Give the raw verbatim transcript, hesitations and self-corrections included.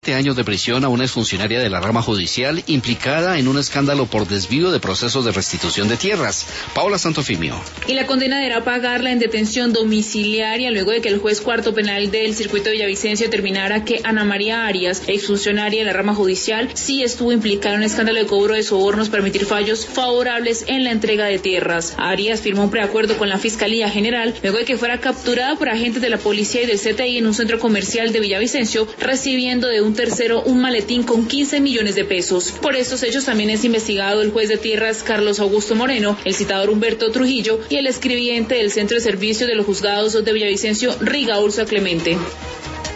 siete años de prisión a una exfuncionaria de la rama judicial implicada en un escándalo por desvío de procesos de restitución de tierras. Paola Santofimio. Y la condena deberá pagarla en detención domiciliaria luego de que el juez cuarto penal del circuito de Villavicencio determinara que Ana María Arias, exfuncionaria de la rama judicial, sí estuvo implicada en un escándalo de cobro de sobornos para emitir fallos favorables en la entrega de tierras. Arias firmó un preacuerdo con la Fiscalía General luego de que fuera capturada por agentes de la policía y del C T I en un centro comercial de Villavicencio, recibiendo de un tercero un maletín con quince millones de pesos. Por estos hechos también es investigado el juez de tierras Carlos Augusto Moreno, el citador Humberto Trujillo y el escribiente del Centro de Servicio de los Juzgados de Villavicencio, Riga Ursa Clemente.